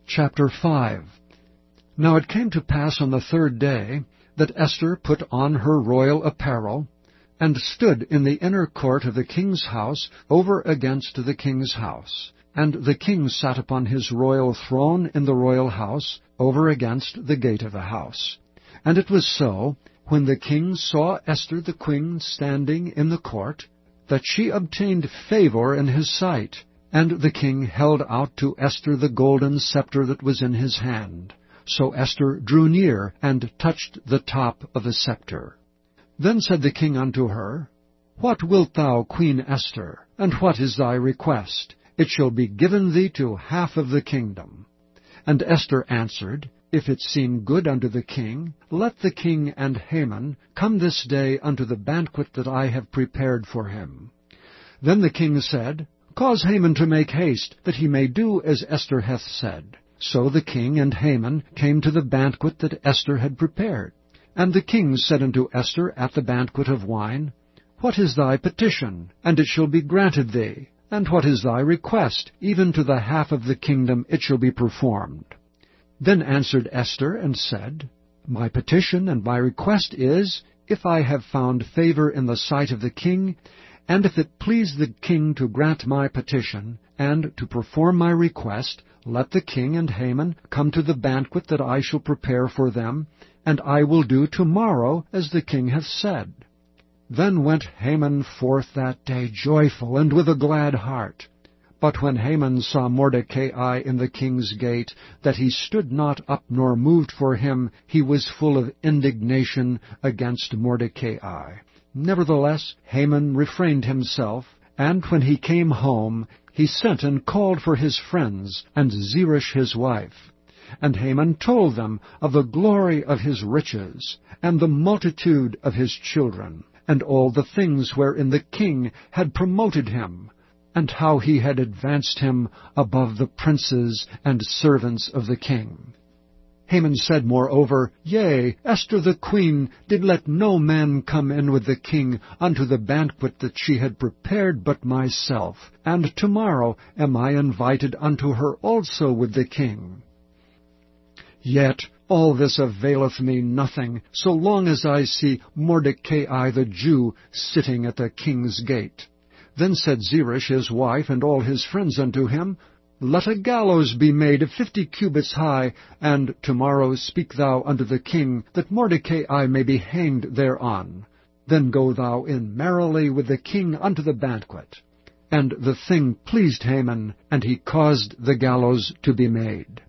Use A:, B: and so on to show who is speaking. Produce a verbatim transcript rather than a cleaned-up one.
A: Chapter five. Now it came to pass on the third day that Esther put on her royal apparel, and stood in the inner court of the king's house over against the king's house. And the king sat upon his royal throne in the royal house, over against the gate of the house. And it was so, when the king saw Esther the queen standing in the court, that she obtained favor in his sight. And the king held out to Esther the golden scepter that was in his hand. So Esther drew near, and touched the top of the scepter. Then said the king unto her, What wilt thou, Queen Esther, and what is thy request? It shall be given thee to half of the kingdom. And Esther answered, If it seem good unto the king, let the king and Haman come this day unto the banquet that I have prepared for him. Then the king said, Cause Haman to make haste, that he may do as Esther hath said. So the king and Haman came to the banquet that Esther had prepared. And the king said unto Esther at the banquet of wine, What is thy petition? And it shall be granted thee. And what is thy request? Even to the half of the kingdom it shall be performed. Then answered Esther and said, My petition and my request is, if I have found favor in the sight of the king, and if it please the king to grant my petition, and to perform my request, let the king and Haman come to the banquet that I shall prepare for them, and I will do tomorrow as the king hath said. Then went Haman forth that day joyful, and with a glad heart. But when Haman saw Mordecai in the king's gate, that he stood not up nor moved for him, he was full of indignation against Mordecai. Nevertheless, Haman refrained himself, and when he came home, he sent and called for his friends, and Zeresh his wife. And Haman told them of the glory of his riches, and the multitude of his children, and all the things wherein the king had promoted him, and how he had advanced him above the princes and servants of the king. Haman said moreover, Yea, Esther the queen did let no man come in with the king unto the banquet that she had prepared but myself, and tomorrow am I invited unto her also with the king. Yet all this availeth me nothing, so long as I see Mordecai the Jew sitting at the king's gate. Then said Zeresh his wife and all his friends unto him, Let a gallows be made of fifty cubits high, and tomorrow speak thou unto the king, that Mordecai may be hanged thereon. Then go thou in merrily with the king unto the banquet. And the thing pleased Haman, and he caused the gallows to be made.